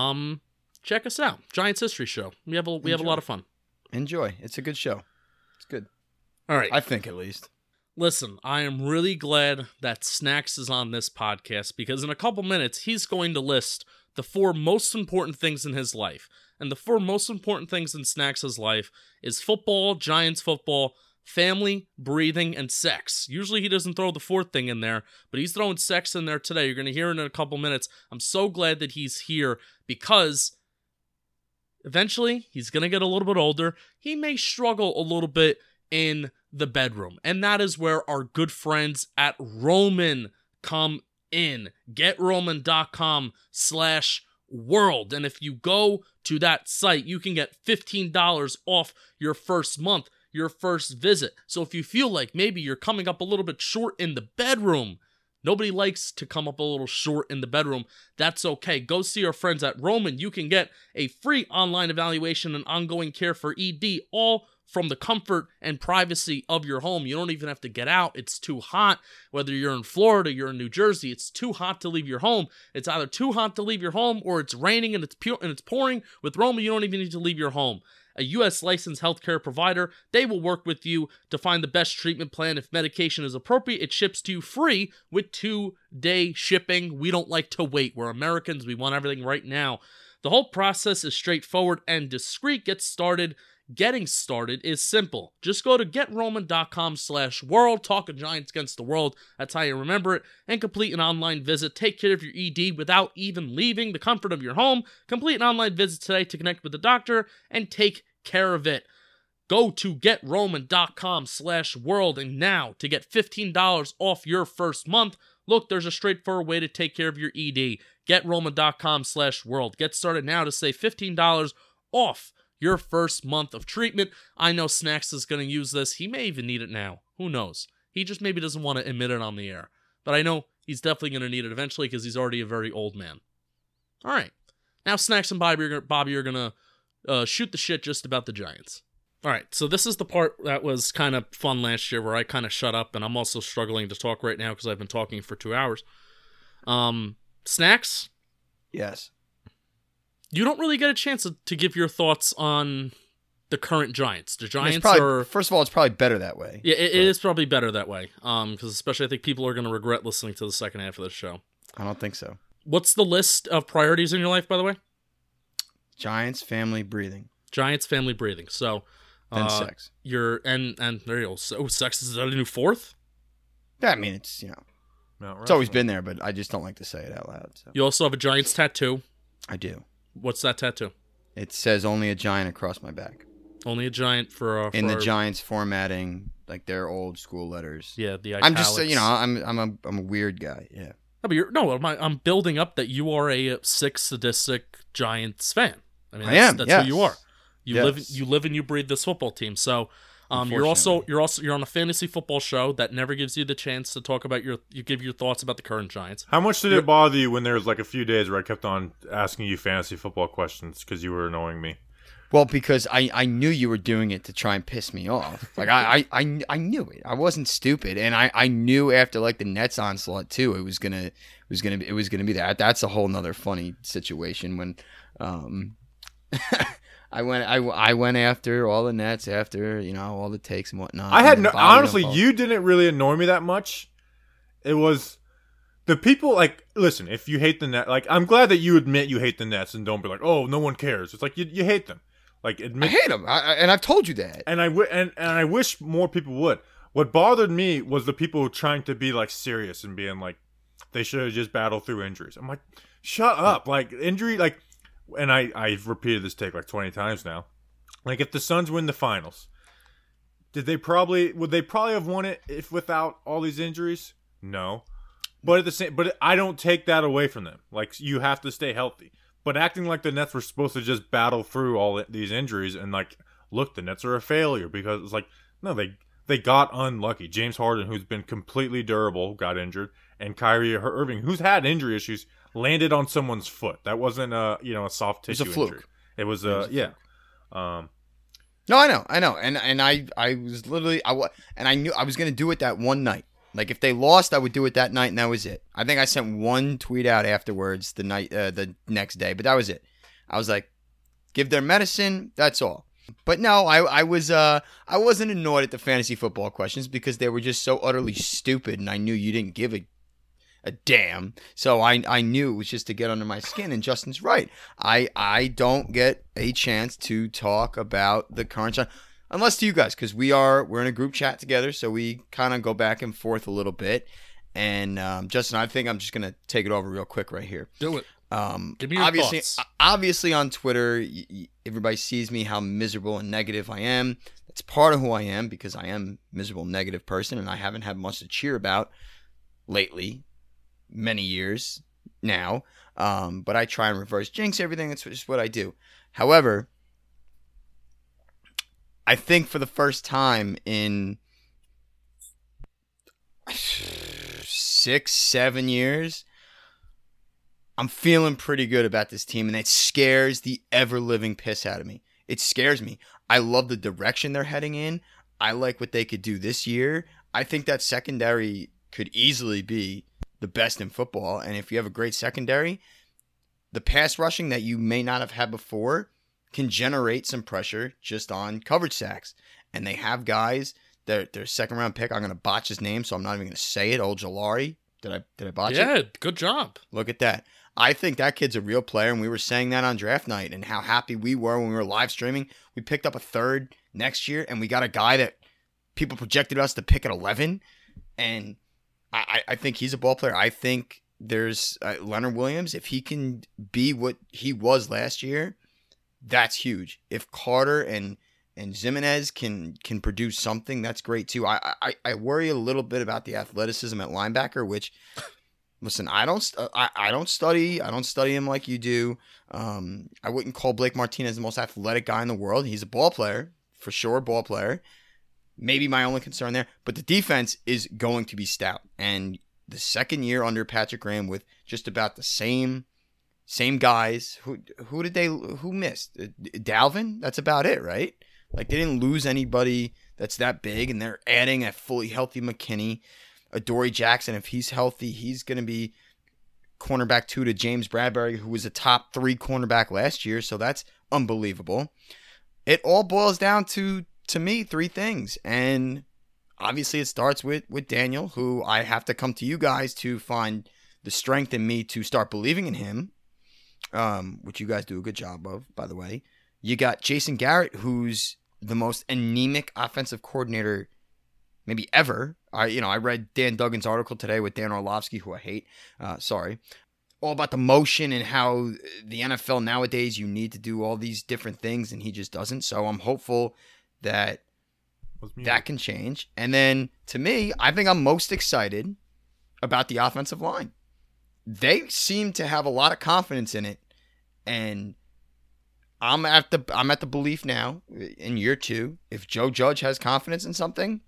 check us out. Giants History Show. We have a lot of fun. Enjoy. It's a good show. It's good. All right. I think, at least. Listen, I am really glad that Snacks is on this podcast because in a couple minutes, he's going to list the 4 most important things in his life. And the 4 most important things in Snacks' life is football, Giants football, family, breathing, and sex. Usually he doesn't throw the 4th thing in there, but he's throwing sex in there today. You're going to hear it in a couple minutes. I'm so glad that he's here because eventually he's going to get a little bit older. He may struggle a little bit in the bedroom, and that is where our good friends at Roman come in. GetRoman.com/world, and if you go to that site, you can get $15 off your first month, your first visit. So if you feel like maybe you're coming up a little bit short in the bedroom, nobody likes to come up a little short in the bedroom. That's okay. Go see our friends at Roman. You can get a free online evaluation and ongoing care for ED, all from the comfort and privacy of your home. You don't even have to get out. It's too hot. Whether you're in Florida, you're in New Jersey, it's too hot to leave your home. It's either too hot to leave your home or it's raining and it's pouring. With Roman, you don't even need to leave your home. A U.S. licensed healthcare provider, they will work with you to find the best treatment plan. If medication is appropriate, it ships to you free with 2-day shipping. We don't like to wait. We're Americans. We want everything right now. The whole process is straightforward and discreet. Getting started is simple. Just go to GetRoman.com/world. Talking Giants against the world. That's how you remember it. And complete an online visit. Take care of your ED without even leaving the comfort of your home. Complete an online visit today to connect with the doctor and take care of it. Go to GetRoman.com/world and now to get $15 off your first month. Look, there's a straightforward way to take care of your ED. GetRoman.com/world. Get started now to save $15 off your first month of treatment. I know Snacks is going to use this. He may even need it now. Who knows? He just maybe doesn't want to admit it on the air. But I know he's definitely going to need it eventually because he's already a very old man. All right. Now Snacks and Bobby are going to shoot the shit just about the Giants. All right. So this is the part that was kind of fun last year where I kind of shut up, and I'm also struggling to talk right now because I've been talking for 2 hours. Snacks? Yes. You don't really get a chance to give your thoughts on the current Giants. The Giants first of all, it's probably better that way. Yeah, it is probably better that way. Because especially I think people are going to regret listening to the second half of the show. I don't think so. What's the list of priorities in your life, by the way? Giants, family, breathing. Giants, family, breathing. So, then sex. And there you go. So sex is that a new 4th? Yeah, I mean it's it's always been there, but I just don't like to say it out loud. So. You also have a Giants tattoo. I do. What's that tattoo? It says only a giant across my back. Only a giant for in the Giants formatting, like their old school letters. Yeah, the italics. I'm just I'm a weird guy. Yeah. No, but I'm building up that you are a sick, sadistic Giants fan. I mean, that's who you are. You live and you breathe this football team. So, you're on a fantasy football show that never gives you the chance to talk about you give your thoughts about the current Giants. How much did it bother you when there was like a few days where I kept on asking you fantasy football questions because you were annoying me? Well, because I knew you were doing it to try and piss me off. Like I knew it. I wasn't stupid, and I knew after like the Nets onslaught too, it was gonna be that. That's a whole nother funny situation when I went after all the Nets after all the takes and whatnot. I had and no, Bobby honestly, Paul. you didn't really annoy me that much. It was the people like, listen, if you hate the Nets, like I'm glad that you admit you hate the Nets and don't be like, oh, no one cares. It's like you hate them. Like admit, I hate them, and I've told you that. and I wish more people would. What bothered me was the people trying to be like serious and being like they should have just battled through injuries. I'm like, shut up. Like injury, like, and I've repeated this take like 20 times now. Like if the Suns win the finals, would they probably have won it if without all these injuries? No. But I don't take that away from them. Like you have to stay healthy. But acting like the Nets were supposed to just battle through all these injuries and like, look, the Nets are a failure because it's like, no, they got unlucky. James Harden, who's been completely durable, got injured, and Kyrie Irving, who's had injury issues, landed on someone's foot. That wasn't a soft tissue It was a fluke. injury. It was Fluke. Um, No, I know, and I was literally I knew I was gonna do it that one night. Like if they lost, I would do it that night, and that was it. I think I sent one tweet out afterwards the next day, but that was it. I was like, give their medicine, that's all. But no, I wasn't annoyed at the fantasy football questions because they were just so utterly stupid, and I knew you didn't give a damn. So I knew it was just to get under my skin, and Justin's right. I don't get a chance to talk about the current unless to you guys, because we're in a group chat together, so we kind of go back and forth a little bit. And Justin, I think I'm just gonna take it over real quick right here. Do it. Give me your thoughts. Obviously on Twitter, everybody sees me how miserable and negative I am. That's part of who I am because I am a miserable, negative person, and I haven't had much to cheer about lately. Many years now, but I try and reverse jinx everything. That's just what I do. However, I think for the first time in 6-7 years, I'm feeling pretty good about this team, and it scares the ever-living piss out of me. It scares me. I love the direction they're heading in. I like what they could do this year. I think that secondary could easily be the best in football, and if you have a great secondary, the pass rushing that you may not have had before can generate some pressure just on coverage sacks. And they have guys, their second round pick, I'm going to botch his name, so I'm not even going to say it, Ojulari. Did I botch it? Yeah, good job. Look at that. I think that kid's a real player, and we were saying that on draft night and how happy we were when we were live streaming. We picked up a third next year, and we got a guy that people projected us to pick at 11, and I think he's a ball player. I think there's Leonard Williams. If he can be what he was last year, that's huge. If Carter and Zimenez can produce something, that's great too. I worry a little bit about the athleticism at linebacker, which, listen, I don't study him like you do. I wouldn't call Blake Martinez the most athletic guy in the world. He's a ball player, for sure, ball player. Maybe my only concern there, but the defense is going to be stout. And the second year under Patrick Graham with just about the same guys. Who missed? Dalvin? That's about it, right? Like they didn't lose anybody that's that big, and they're adding a fully healthy McKinney, Adoree Jackson. If he's healthy, he's going to be cornerback 2 to James Bradbury, who was a top 3 cornerback last year. So that's unbelievable. It all boils down to me, 3 things. And obviously it starts with Daniel, who I have to come to you guys to find the strength in me to start believing in him, which you guys do a good job of, by the way. You got Jason Garrett, who's the most anemic offensive coordinator maybe ever. I read Dan Duggan's article today with Dan Orlovsky, who I hate. All about the motion and how the NFL nowadays you need to do all these different things, and he just doesn't. So I'm hopeful that can change. And then to me, I think I'm most excited about the offensive line. They seem to have a lot of confidence in it, and I'm at the belief now in year 2. If Joe Judge has confidence in something,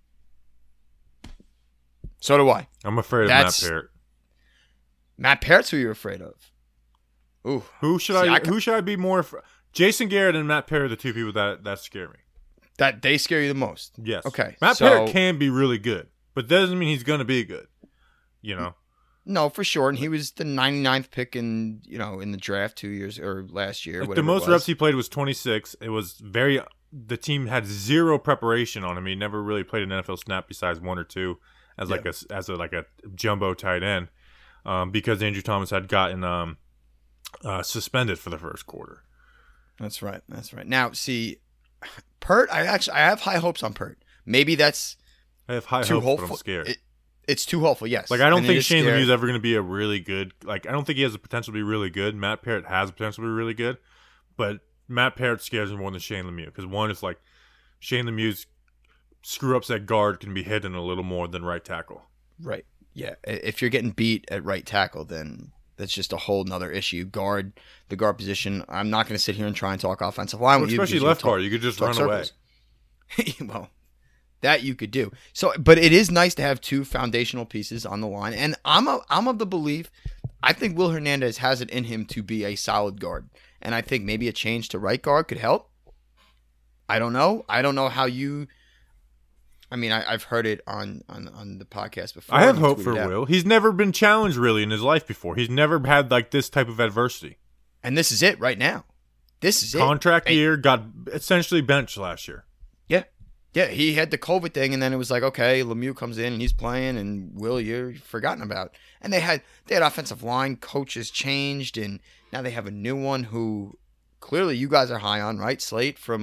so do I. I'm afraid of Matt Parrott. Matt Parrott's who you're afraid of. Ooh, Who should I be more? Jason Garrett and Matt Perry are the two people that scare me. That they scare you the most. Yes. Okay. Matt Perry can be really good, but that doesn't mean he's going to be good. You know. No, for sure. And he was the 99th pick in the draft 2 years or last year. Like the most reps he played was 26. It was the team had zero preparation on him. He never really played an NFL snap besides one or two as like a jumbo tight end, because Andrew Thomas had gotten suspended for the first quarter. That's right. Now, see, Pert, I have high hopes on Pert. Maybe that's I have high too hopes, hopeful. but I'm scared. It's too hopeful, yes. Like, I don't think Shane Lemieux's ever going to be a really good... Like, I don't think he has the potential to be really good. Matt Parrott has the potential to be really good. But Matt Parrott scares me more than Shane Lemieux. Because one is like, Shane Lemieux's screw-ups at guard can be hidden a little more than right tackle. Right. Yeah. If you're getting beat at right tackle, then that's just a whole nother issue. The guard position, I'm not going to sit here and try and talk offensive line with you. Especially left guard. You could just run away. Well... That you could do. So, but it is nice to have two foundational pieces on the line. And I'm of the belief, I think Will Hernandez has it in him to be a solid guard. And I think maybe a change to right guard could help. I don't know. I don't know how you... I mean, I've heard it on the podcast before. I have hope for Will. He's never been challenged really in his life before. He's never had like this type of adversity. And this is it right now. This is Contract year, got essentially benched last year. Yeah. Yeah, he had the COVID thing, and then it was like, okay, Lemieux comes in and he's playing, and Will, you're forgotten about. And they had offensive line coaches changed, and now they have a new one who clearly you guys are high on, right? Slate from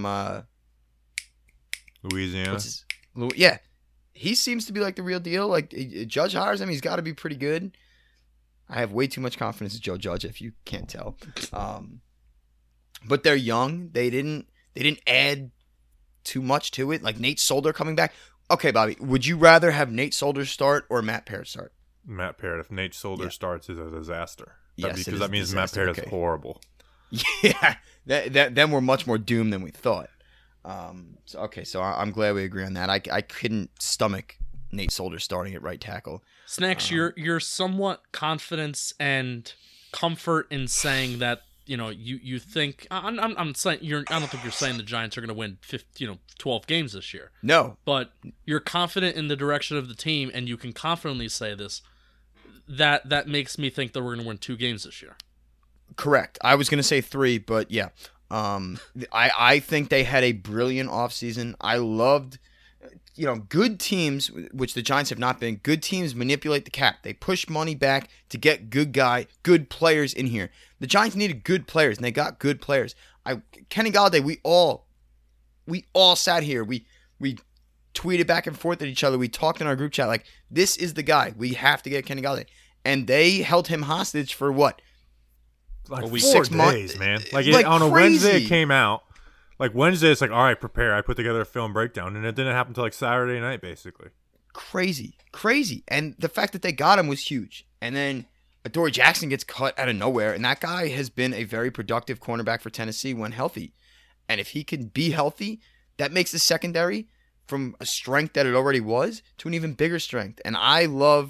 Louisiana. Yeah, he seems to be like the real deal. Like Judge hires him, he's got to be pretty good. I have way too much confidence in Joe Judge, if you can't tell. But they're young. They didn't add too much to it. Like Nate Solder coming back. Okay, Bobby, would you rather have Nate Solder start or Matt Parrott start? Matt Parrott. If Nate Solder starts, is a disaster. Yes, because that means Matt Parrott is horrible. Yeah, then we're much more doomed than we thought. So I'm glad we agree on that. I couldn't stomach Nate Solder starting at right tackle. Snacks, your somewhat confidence and comfort in saying that. You think I'm saying I don't think you're saying the Giants are going to win 12 games this year. No, but you're confident in the direction of the team, and you can confidently say this. That makes me think that we're going to win 2 games this year. Correct. I was going to say 3, but yeah. I think they had a brilliant offseason. I loved, good teams, which the Giants have not been. Good teams manipulate the cap. They push money back to get good players in here. The Giants needed good players, and they got good players. Kenny Golladay, we all sat here. We tweeted back and forth at each other. We talked in our group chat like, this is the guy. We have to get Kenny Golladay. And they held him hostage for what? Like 6 days, man. On a Wednesday it came out. Like Wednesday, it's like, all right, prepare. I put together a film breakdown, and it didn't happen until like Saturday night, basically. Crazy. And the fact that they got him was huge. And then Adoree Jackson gets cut out of nowhere, and that guy has been a very productive cornerback for Tennessee when healthy. And if he can be healthy, that makes the secondary from a strength that it already was to an even bigger strength. And I love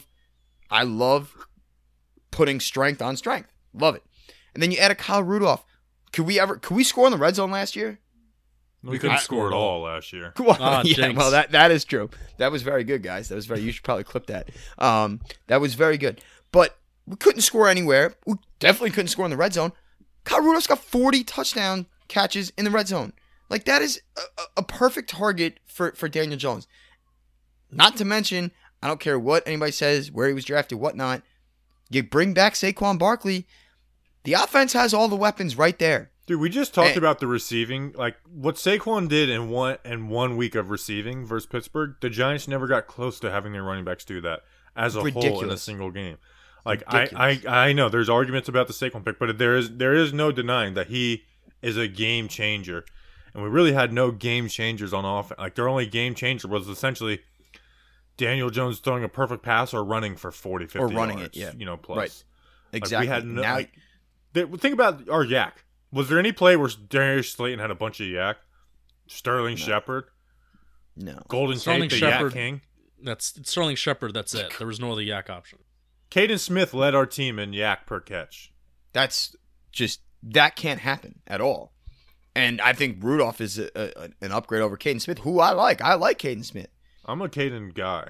putting strength on strength. Love it. And then you add a Kyle Rudolph. Could we score in the red zone last year? We couldn't score at all last year. Well, that is true. That was very good, guys. You should probably clip that. That was very good. But we couldn't score anywhere. We definitely couldn't score in the red zone. Kyle Rudolph's got 40 touchdown catches in the red zone. Like, that is a perfect target for Daniel Jones. Not to mention, I don't care what anybody says, where he was drafted, whatnot. You bring back Saquon Barkley. The offense has all the weapons right there. Dude, we just talked about the receiving. Like, what Saquon did in one week of receiving versus Pittsburgh, the Giants never got close to having their running backs do that as a whole in a single game. Like, I know there's arguments about the Saquon pick, but there is no denying that he is a game changer. And we really had no game changers on offense. Like, their only game changer was essentially Daniel Jones throwing a perfect pass or running for 40, 50 or running yards, it, yeah. Plus. Right. Exactly. We had no, think about our yak. Was there any play where Darius Slayton had a bunch of yak? Sterling Shepard? No. Golden Tate, the Yak King? That's Sterling Shepard, that's it. There was no other yak option. Caden Smith led our team in yak per catch. That can't happen at all. And I think Rudolph is an upgrade over Caden Smith, who I like. I like Caden Smith. I'm a Caden guy.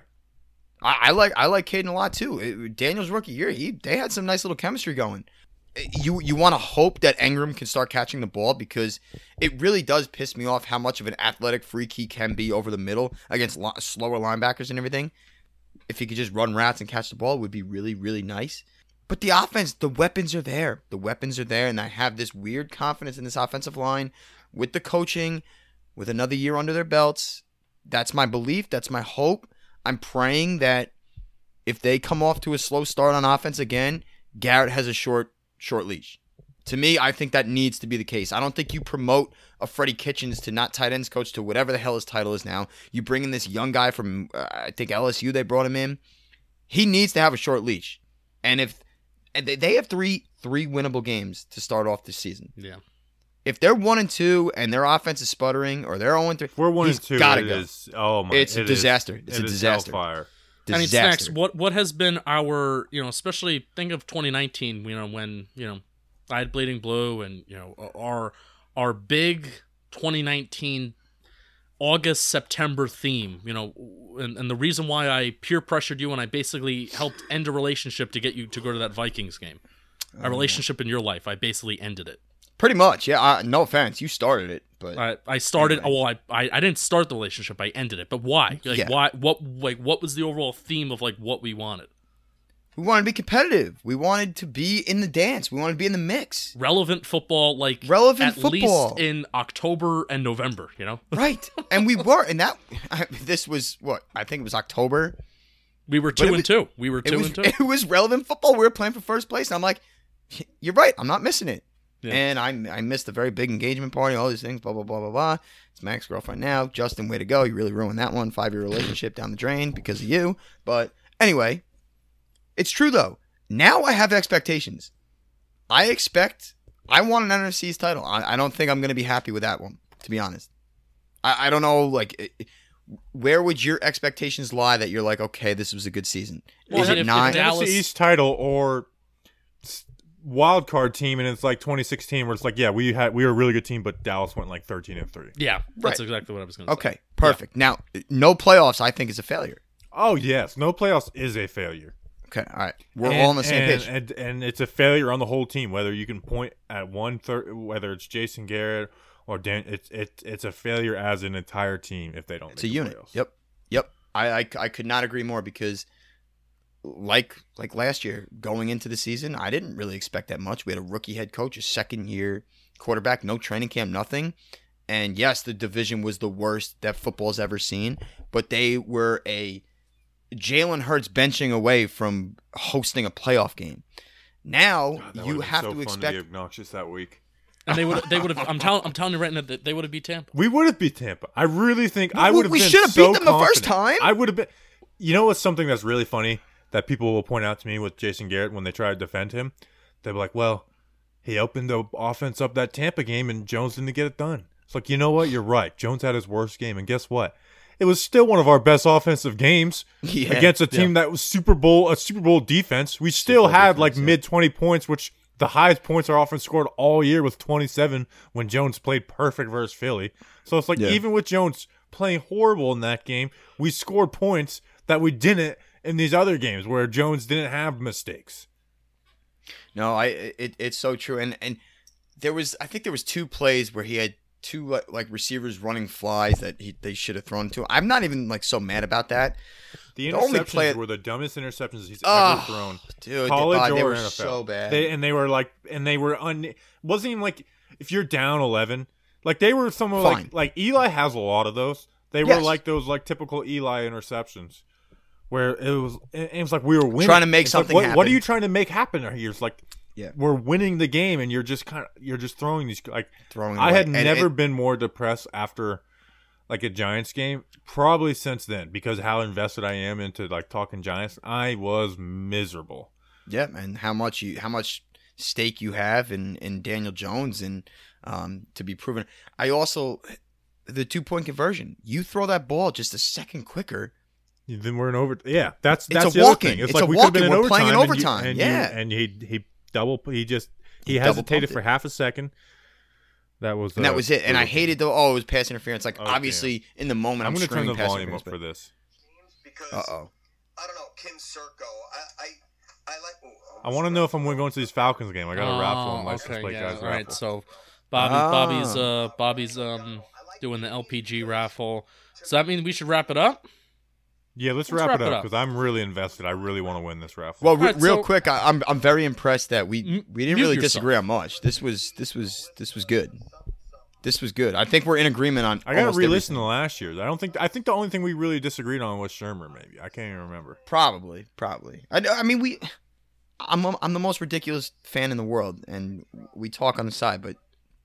I like Caden a lot too. Daniel's rookie year, they had some nice little chemistry going. You want to hope that Engram can start catching the ball, because it really does piss me off how much of an athletic freak he can be over the middle against slower linebackers and everything. If he could just run routes and catch the ball, it would be really, really nice. But the offense, the weapons are there. The weapons are there, and I have this weird confidence in this offensive line with the coaching, with another year under their belts. That's my belief. That's my hope. I'm praying that if they come off to a slow start on offense again, Garrett has a short leash. To me, I think that needs to be the case. I don't think you promote a Freddie Kitchens to not tight ends coach to whatever the hell his title is now. You bring in this young guy from, I think LSU, they brought him in. He needs to have a short leash. And they have three winnable games to start off this season. Yeah. If they're 1-2 and their offense is sputtering, or they're 0-3, If we're 1-2, gotta it go. is. Oh my! It's a disaster. It's a disaster. Hellfire. I mean, Disaster. Snacks, what has been our, especially think of 2019, when, I had Bleeding Blue, and, our big 2019 August-September theme, and the reason why I peer pressured you and I basically helped end a relationship to get you to go to that Vikings game. A relationship in your life, I basically ended it. Pretty much, yeah. No offense, you started it, but I started. Anyway. Well, I didn't start the relationship. I ended it. But why? Yeah. Why? What was the overall theme of what we wanted? we wanted to be competitive. We wanted to be in the dance. We wanted to be in the mix. Relevant football, Relevant at football. least in October and November. Right, and we were, and this was what I think it was October. We were 2-2. We were 2-2. It was relevant football. We were playing for first place, and I'm like, you're right. I'm not missing it. Yeah. And I missed a very big engagement party, all these things, blah, blah, blah, blah, blah. It's my ex-girlfriend now. Justin, way to go. You really ruined that one. 5-year relationship down the drain because of you. But anyway, it's true, though. Now I have expectations. I want an NFC East title. I don't think I'm going to be happy with that one, to be honest. I don't know, where would your expectations lie that you're like, okay, this was a good season? Well, Is it if not? Dallas- NFC East title or wild card team, and it's like 2016 where it's like, yeah, we were a really good team, but Dallas went 13-3. Yeah, that's Right. exactly what I was going to say. Okay, perfect. Now, no playoffs, I think, is a failure. Oh yes, no playoffs is a failure. Okay, all right. We're all on the same page. And it's a failure on the whole team. Whether you can point at whether it's Jason Garrett or Dan, it's a failure as an entire team if they don't. It's a make the unit. playoffs. Yep. I could not agree more because, like last year, going into the season, I didn't really expect that much. We had a rookie head coach, a second-year quarterback, no training camp, nothing. And yes, the division was the worst that football's ever seen, but they were a Jalen Hurts benching away from hosting a playoff game. Now That you would've been have so to fun expect. to be obnoxious that week. And they would have. I'm telling you right now that they would have beat Tampa. We would have beat Tampa. I really think I would have. We been should have so beat them the first confident. time. I would have been. You know what's something that's really funny that people will point out to me with Jason Garrett when they try to defend him? They'll be like, "Well, he opened the offense up that Tampa game, and Jones didn't get it done." It's like, you know what? You're right. Jones had his worst game, and guess what? It was still one of our best offensive games against a team that was Super Bowl defense. We still had mid 20 points, which the highest points our offense scored all year was 27 when Jones played perfect versus Philly. So it's even with Jones playing horrible in that game, we scored points that we didn't in these other games where Jones didn't have mistakes. No, it's so true. And I think there was 2 plays where he had 2 receivers running flies that they should have thrown to. I'm not even so mad about that. The only interceptions play- were the dumbest interceptions he's ever thrown. Dude, College they or were NFL. so bad. Wasn't even if you're down 11, they were some of Fine. like Eli has a lot of those. They were those typical Eli interceptions where it was like we were winning. Trying to make It's something what happen. are you trying to make happen here? It's we're winning the game and you're just throwing these Throwing I away. had And never been more depressed after a Giants game, probably since then, because how invested I am into talking Giants. I was miserable. Yeah, and how much stake you have in Daniel Jones and to be proven. I also the 2-point conversion. You throw that ball just a second quicker. Then we're in over. Yeah, that's It's a the other walk-in. thing. It's It's like a we could have walk-in. been in We're playing in overtime. overtime. Yeah. And he double hesitated pumped for it. half a second. That was and that was it. And I hated it was pass interference. Like, Oh, obviously, in the moment, I'm going to turn the pass volume up interference, for this. Because Uh-oh. I don't know, Kim Circo. I like. I want to know if I'm going to this Falcons game. I got a raffle on license plate guys All right, raffle. so Bobby's doing the LPG raffle. So that means we should wrap it up. Yeah, let's wrap it up because I'm really invested. I really want to win this raffle. Well, Alright, real so- quick, I'm very impressed that we didn't mute really yourself. disagree on much. This was good. This was good. I think we're in agreement on. I got to almost re-listen to everything. last year's. I think the only thing we really disagreed on was Shermer. Maybe I can't even remember. Probably. I mean, I'm the most ridiculous fan in the world, and we talk on the side, but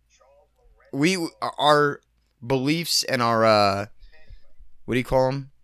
our beliefs and our what do you call them?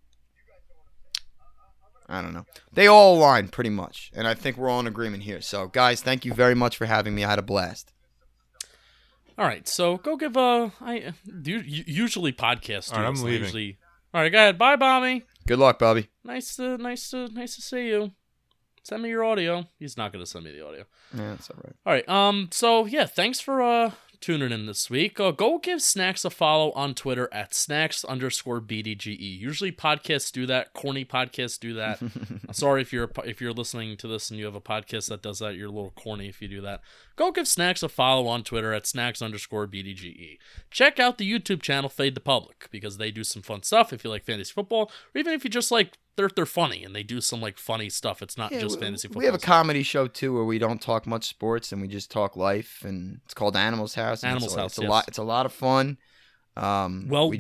I don't know. They all align pretty much, and I think we're all in agreement here. So, guys, thank you very much for having me. I had a blast. All right, so go give usually podcasts. All right, I'm do this. leaving. Usually, all right, go ahead. Bye, Bobby. Good luck, Bobby. Nice to see you. Send me your audio. He's not gonna send me the audio. Yeah, that's all right. All right. So yeah, thanks for tuning in this week. Go give Snacks a follow on Twitter at snacks_BDGE. Usually podcasts do that. Corny podcasts do that. I'm sorry if you're listening to this and you have a podcast that does that. You're a little corny if you do that. Go give Snacks a follow on Twitter at snacks_BDGE. Check out the YouTube channel Fade the Public because they do some fun stuff if you like fantasy football, or even if you just like they're funny and they do some like funny stuff. It's not just fantasy football. We have a stuff. comedy show too where we don't talk much sports and we just talk life, and it's called Animals House. and Animals House, It's a yes. lot. It's a lot of fun. Well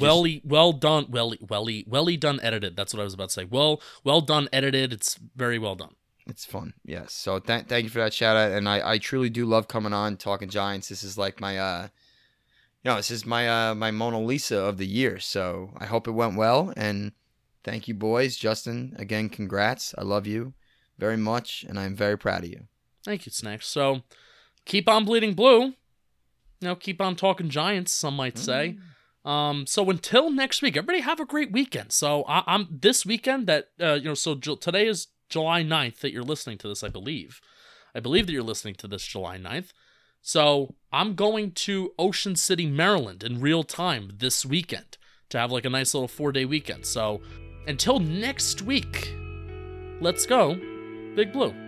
done edited. That's what I was about to say. Well done edited. It's very well done. It's fun, yes. So thank you for that shout out, and I truly do love coming on talking Giants. This is like my this is my my Mona Lisa of the year. So I hope it went well, and thank you, boys. Justin, again, congrats. I love you very much, and I'm very proud of you. Thank you, Snacks. So keep on bleeding blue. Keep on talking Giants, some might say. So until next week, everybody have a great weekend. So I'm this weekend that today is July 9th that you're listening to this, I believe. I believe that you're listening to this July 9th. So I'm going to Ocean City, Maryland in real time this weekend to have like a nice little 4-day weekend. So until next week, let's go Big Blue.